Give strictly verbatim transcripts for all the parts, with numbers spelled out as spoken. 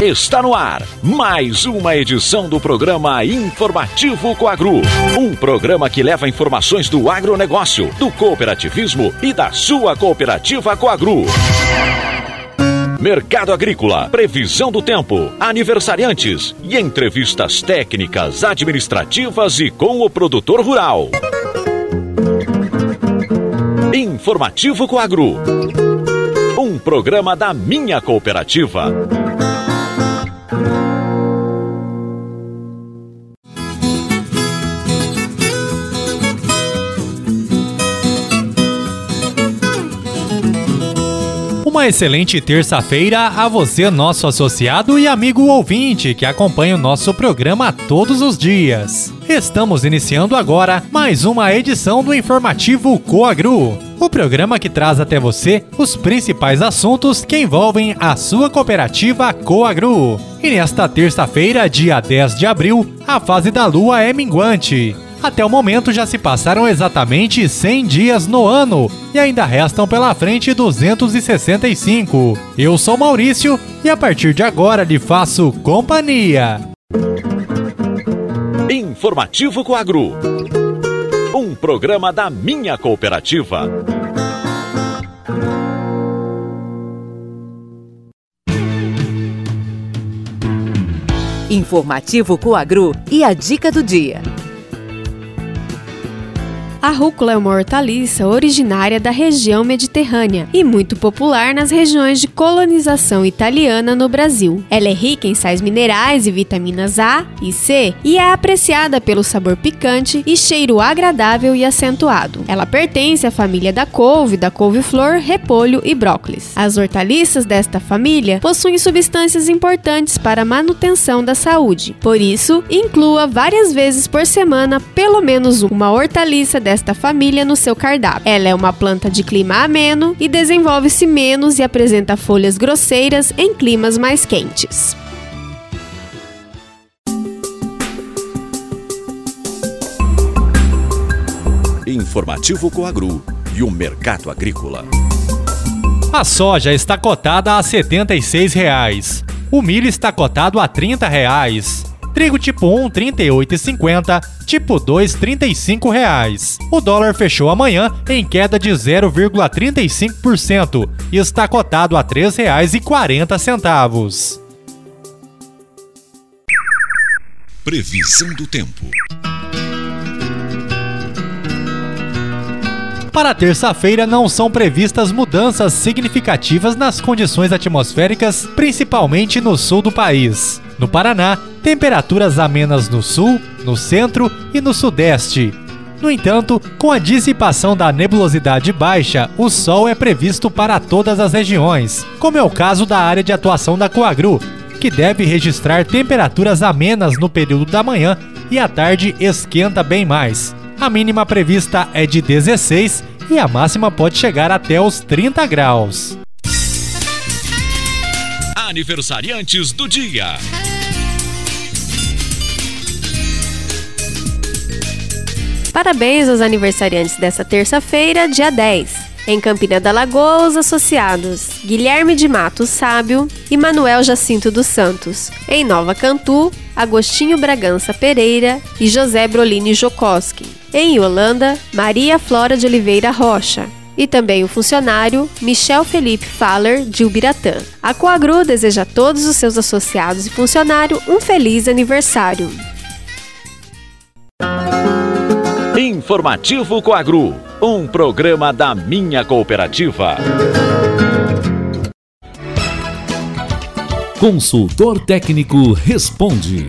Está no ar mais uma edição do programa Informativo Coagro. Um programa que leva informações do agronegócio, do cooperativismo e da sua cooperativa Coagro. Mercado agrícola, previsão do tempo, aniversariantes e entrevistas técnicas, administrativas e com o produtor rural. Informativo Coagro. Um programa da minha cooperativa. Uma excelente terça-feira a você, nosso associado e amigo ouvinte que acompanha o nosso programa todos os dias. Estamos iniciando agora mais uma edição do Informativo Coagro, o programa que traz até você os principais assuntos que envolvem a sua cooperativa Coagro. E nesta terça-feira, dia dez de abril, a fase da lua é minguante. Até o momento já se passaram exatamente cem dias no ano e ainda restam pela frente duzentos e sessenta e cinco. Eu sou Maurício e a partir de agora lhe faço companhia. Informativo Coagro. Um programa da minha cooperativa. Informativo Coagro e a dica do dia. A rúcula é uma hortaliça originária da região mediterrânea e muito popular nas regiões de colonização italiana no Brasil. Ela é rica em sais minerais e vitaminas A e C e é apreciada pelo sabor picante e cheiro agradável e acentuado. Ela pertence à família da couve, da couve-flor, repolho e brócolis. As hortaliças desta família possuem substâncias importantes para a manutenção da saúde. Por isso, inclua várias vezes por semana pelo menos uma hortaliça desta desta família no seu cardápio. Ela é uma planta de clima ameno e desenvolve-se menos e apresenta folhas grosseiras em climas mais quentes. Informativo Coagro e o mercado agrícola. A soja está cotada a setenta e seis reais. O milho está cotado a trinta reais. Trigo tipo um, trinta e oito reais e cinquenta centavos, tipo dois, trinta e cinco reais. O dólar fechou amanhã em queda de zero vírgula trinta e cinco por cento e está cotado a três reais e quarenta centavos. Previsão do tempo. Para terça-feira não são previstas mudanças significativas nas condições atmosféricas, principalmente no sul do país. No Paraná, temperaturas amenas no sul, no centro e no sudeste. No entanto, com a dissipação da nebulosidade baixa, o sol é previsto para todas as regiões, como é o caso da área de atuação da Coagro, que deve registrar temperaturas amenas no período da manhã e à tarde esquenta bem mais. A mínima prevista é de dezesseis e a máxima pode chegar até os trinta graus. Aniversariantes do dia. Parabéns aos aniversariantes dessa terça-feira, dia dez. Em Campina da Lagoa, os associados Guilherme de Matos Sábio e Manuel Jacinto dos Santos. Em Nova Cantu, Agostinho Bragança Pereira e José Brolini Jokoski. Em Holanda, Maria Flora de Oliveira Rocha. E também o funcionário Michel Felipe Faller de Ubiratã. A Coagro deseja a todos os seus associados e funcionários um feliz aniversário. Informativo Coagro, um programa da minha cooperativa. Consultor técnico responde.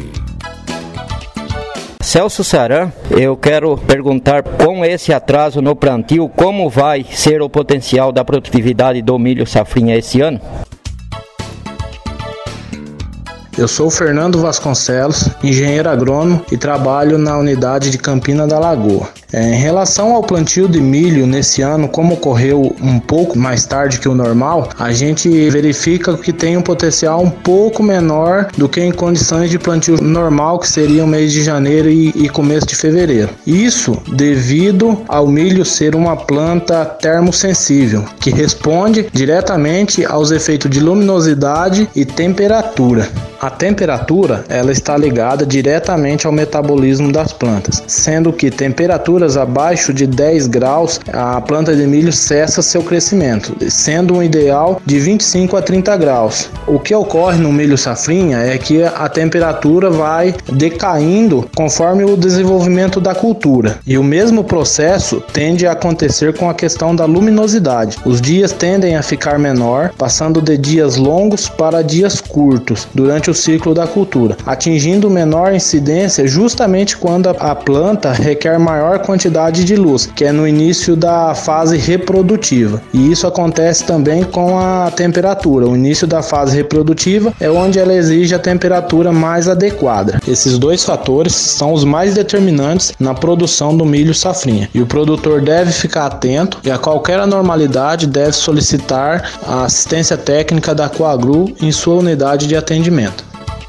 Celso Saran, eu quero perguntar, com esse atraso no plantio, como vai ser o potencial da produtividade do milho safrinha esse ano? Eu sou Fernando Vasconcelos, engenheiro agrônomo e trabalho na unidade de Campina da Lagoa. É, em relação ao plantio de milho nesse ano, como ocorreu um pouco mais tarde que o normal, a gente verifica que tem um potencial um pouco menor do que em condições de plantio normal, que seria o mês de janeiro e, e começo de fevereiro. Isso devido ao milho ser uma planta termosensível, que responde diretamente aos efeitos de luminosidade e temperatura. A temperatura, ela está ligada diretamente ao metabolismo das plantas, sendo que temperaturas abaixo de dez graus, a planta de milho cessa seu crescimento, sendo um ideal de vinte e cinco a trinta graus. O que ocorre no milho safrinha é que a temperatura vai decaindo conforme o desenvolvimento da cultura, e o mesmo processo tende a acontecer com a questão da luminosidade. Os dias tendem a ficar menor, passando de dias longos para dias curtos durante o ciclo da cultura, atingindo menor incidência justamente quando a planta requer maior quantidade de luz, que é no início da fase reprodutiva. E isso acontece também com a temperatura. O início da fase reprodutiva é onde ela exige a temperatura mais adequada. Esses dois fatores são os mais determinantes na produção do milho safrinha, e o produtor deve ficar atento e a qualquer anormalidade deve solicitar a assistência técnica da Coagru em sua unidade de atendimento.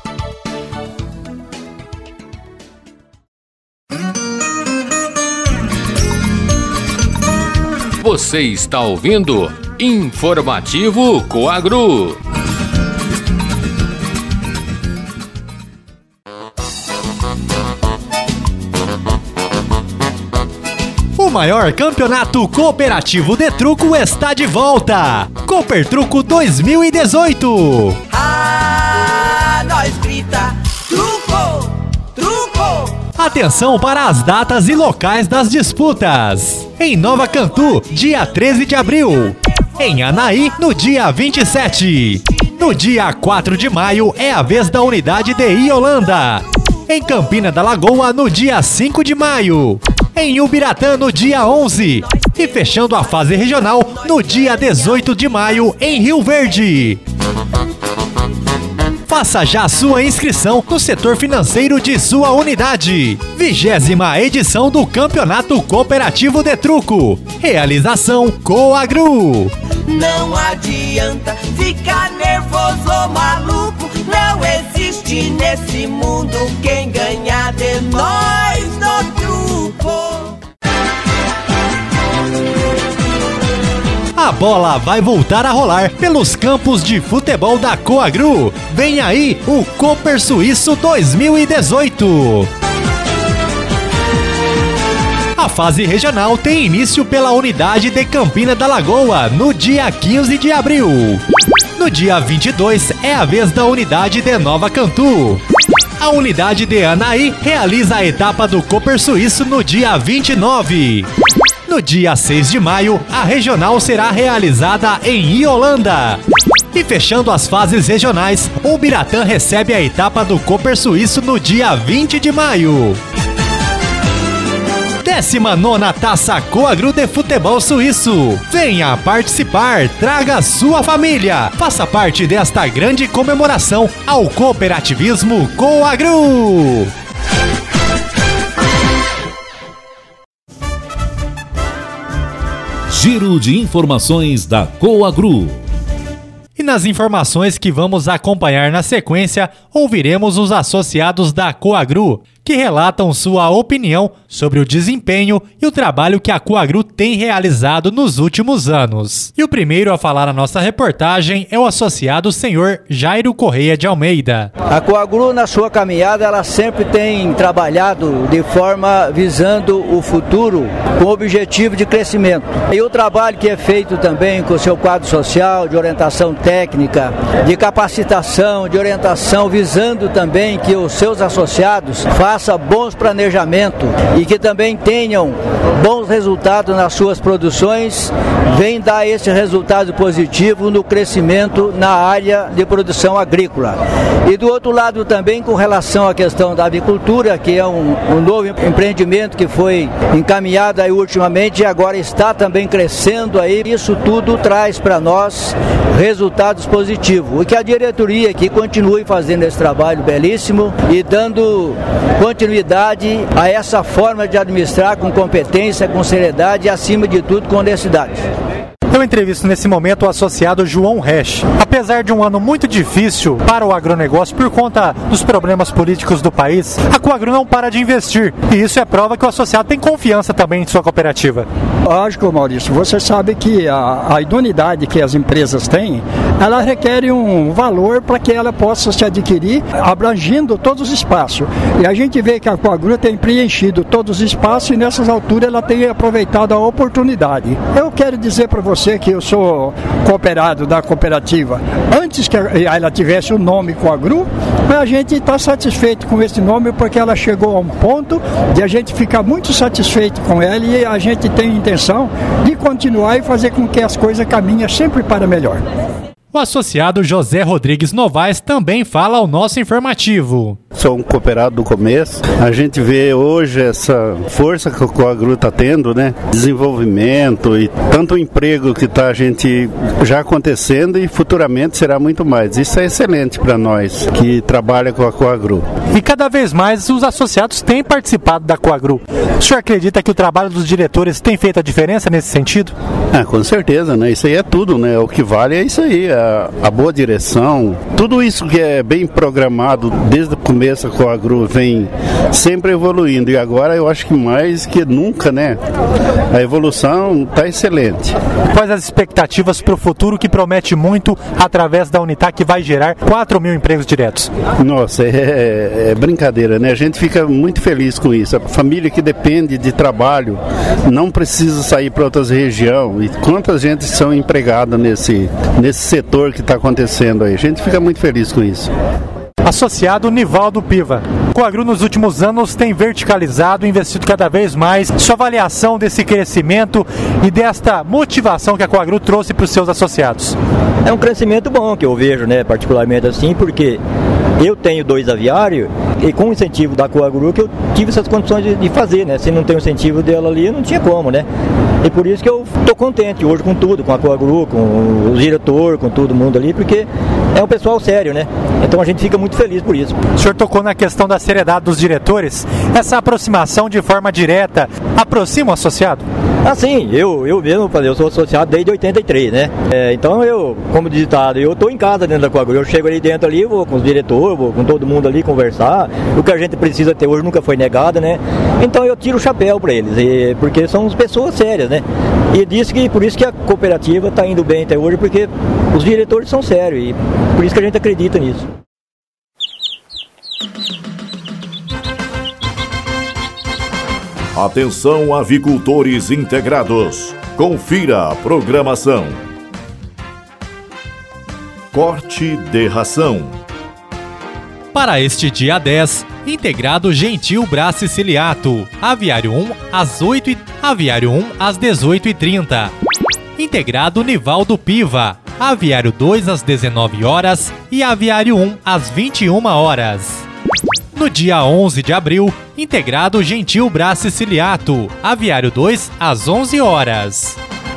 Você está ouvindo Informativo Coagru. O maior campeonato cooperativo de truco está de volta. Cooper Truco dois mil e dezoito. Ah, nós grita truco, truco. Atenção para as datas e locais das disputas. Em Nova Cantu, dia treze de abril. Em Anaí, no dia vinte e sete. No dia quatro de maio, é a vez da unidade de Iolanda. Em Campina da Lagoa, no dia cinco de maio. Em Ubiratã, no dia onze. E fechando a fase regional, no dia dezoito de maio, em Rio Verde. Faça já sua inscrição no setor financeiro de sua unidade. Vigésima edição do Campeonato Cooperativo de Truco. Realização Coagru. Não adianta ficar nervoso ou maluco. Não existe nesse mundo quem ganhar de nós no truco. A bola vai voltar a rolar pelos campos de futebol da Coagru. Vem aí o Cooper Suíço dois mil e dezoito. A fase regional tem início pela unidade de Campina da Lagoa, no dia quinze de abril. No dia vinte e dois é a vez da unidade de Nova Cantu. A unidade de Anaí realiza a etapa do Cooper Suíço no dia vinte e nove. No dia seis de maio, a regional será realizada em Iolanda. E fechando as fases regionais, o Ubiratã recebe a etapa do Cooper Suíço no dia vinte de maio. décima nona Taça Coagru de Futebol Suíço. Venha participar, traga sua família. Faça parte desta grande comemoração ao cooperativismo Coagru. Giro de informações da Coagru. E nas informações que vamos acompanhar na sequência, ouviremos os associados da Coagru, que relatam sua opinião sobre o desempenho e o trabalho que a Coagru tem realizado nos últimos anos. E o primeiro a falar na nossa reportagem é o associado senhor Jairo Correia de Almeida. A Coagru, na sua caminhada, ela sempre tem trabalhado de forma visando o futuro com o objetivo de crescimento. E o trabalho que é feito também com o seu quadro social, de orientação técnica, de capacitação, de orientação, visando também que os seus associados façam faça bons planejamentos e que também tenham bons resultados nas suas produções, vem dar esse resultado positivo no crescimento na área de produção agrícola. E do outro lado também com relação à questão da avicultura, que é um, um novo empreendimento que foi encaminhado aí ultimamente e agora está também crescendo aí, isso tudo traz para nós resultados positivos. E que a diretoria aqui continue fazendo esse trabalho belíssimo e dando continuidade a essa forma de administrar com competência, com seriedade e, acima de tudo, com honestidade. Eu entrevisto nesse momento o associado João Resch. Apesar de um ano muito difícil para o agronegócio por conta dos problemas políticos do país, a Coagro não para de investir. E isso é prova que o associado tem confiança também em sua cooperativa. Lógico, Maurício. Você sabe que a, a idoneidade que as empresas têm, ela requer um valor para que ela possa se adquirir, abrangindo todos os espaços. E a gente vê que a Coagro tem preenchido todos os espaços e nessas alturas ela tem aproveitado a oportunidade. Eu quero dizer para você que eu sou cooperado da cooperativa antes que ela tivesse o nome Coagro, mas a gente está satisfeito com esse nome porque ela chegou a um ponto de a gente ficar muito satisfeito com ela e a gente tem intenção de continuar e fazer com que as coisas caminhem sempre para melhor. O associado José Rodrigues Novaes também fala ao nosso informativo. Sou um cooperado do começo. A gente vê hoje essa força que o Coagro está tendo, né? Desenvolvimento e tanto emprego que está a gente já acontecendo e futuramente será muito mais. Isso é excelente para nós que trabalha com a Coagro. E cada vez mais os associados têm participado da Coagro. O senhor acredita que o trabalho dos diretores tem feito a diferença nesse sentido? Ah, com certeza, né? Isso aí é tudo, né? O que vale é isso aí, a, a boa direção. Tudo isso que é bem programado desde o começo, a Coagro vem sempre evoluindo. E agora eu acho que mais que nunca, né? A evolução está excelente. Quais as expectativas para o futuro que promete muito através da Unitac, que vai gerar quatro mil empregos diretos? Nossa, é, é brincadeira, né? A gente fica muito feliz com isso. A família que depende de trabalho não precisa sair para outras regiões. E quantas gente são empregadas nesse, nesse setor que está acontecendo aí. A gente fica muito feliz com isso. Associado Nivaldo Piva. Coagro nos últimos anos tem verticalizado e investido cada vez mais. Sua avaliação desse crescimento e desta motivação que a Coagro trouxe para os seus associados? É um crescimento bom que eu vejo, né, particularmente assim, porque eu tenho dois aviários e com o incentivo da Coagro que eu tive essas condições de, de fazer, né? Se não tem o incentivo dela ali, não tinha como, né? E por isso que eu estou contente hoje com tudo, com a Coagro, com o diretor, com todo mundo ali, porque é um pessoal sério, né? Então a gente fica muito feliz por isso. O senhor tocou na questão da seriedade dos diretores. Essa aproximação de forma direta aproxima o associado? Ah, sim, eu, eu mesmo, eu sou associado desde oitenta e três, né? É, então eu, como ditado, eu estou em casa dentro da Coagro, eu chego ali dentro ali, vou com os diretores, vou com todo mundo ali conversar, o que a gente precisa ter hoje nunca foi negado, né? Então eu tiro o chapéu para eles, e, porque são pessoas sérias, né? E disse que por isso que a cooperativa está indo bem até hoje, porque os diretores são sérios e por isso que a gente acredita nisso. Atenção, avicultores integrados. Confira a programação. Corte de ração. Para este dia dez, integrado Gentil Brás Ciliato, Aviário um às oito e Aviário um às dezoito e trinta. Integrado Nivaldo Piva, Aviário dois às dezenove horas e Aviário um às vinte e uma horas. No dia onze de abril, integrado Gentil Brás Ciliato, Aviário dois às onze horas.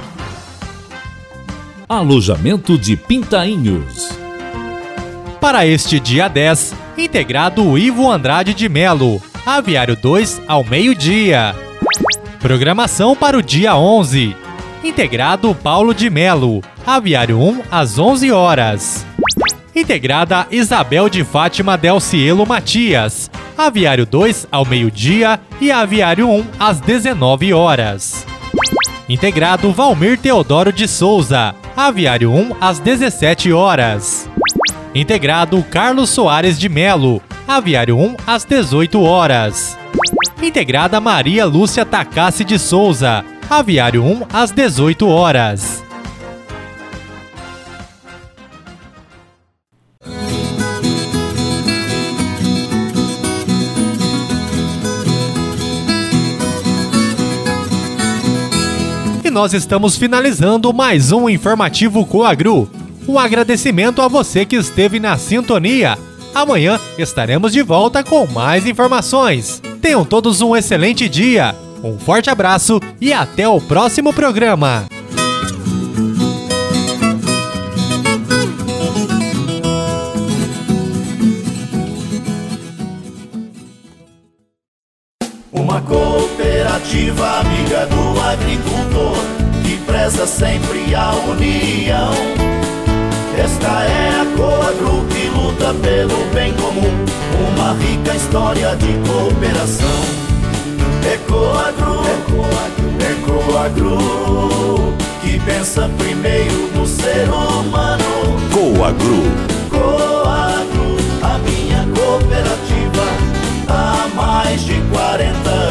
Alojamento de Pintainhos. Para este dia dez, integrado Ivo Andrade de Melo, Aviário dois ao meio-dia. Programação para o dia onze. Integrado Paulo de Melo, Aviário um às onze horas. Integrada Isabel de Fátima Del Cielo Matias, Aviário dois ao meio-dia e Aviário um às dezenove horas. Integrado Valmir Teodoro de Souza, Aviário um às dezessete horas. Integrado Carlos Soares de Melo, Aviário um às dezoito horas. Integrada Maria Lúcia Takassi de Souza, Aviário um às dezoito horas. nós estamos finalizando mais um Informativo Coagru. Um agradecimento a você que esteve na sintonia. Amanhã estaremos de volta com mais informações. Tenham todos um excelente dia. Um forte abraço e até o próximo programa. Uma cooperativa amiga do agricultor, que preza sempre a união. Esta é a Coagru que luta pelo bem comum, uma rica história de cooperação. É Coagru, é Coagru, é Coagru, que pensa primeiro no ser humano. Coagru. Coagru, a minha cooperativa, há mais de quarenta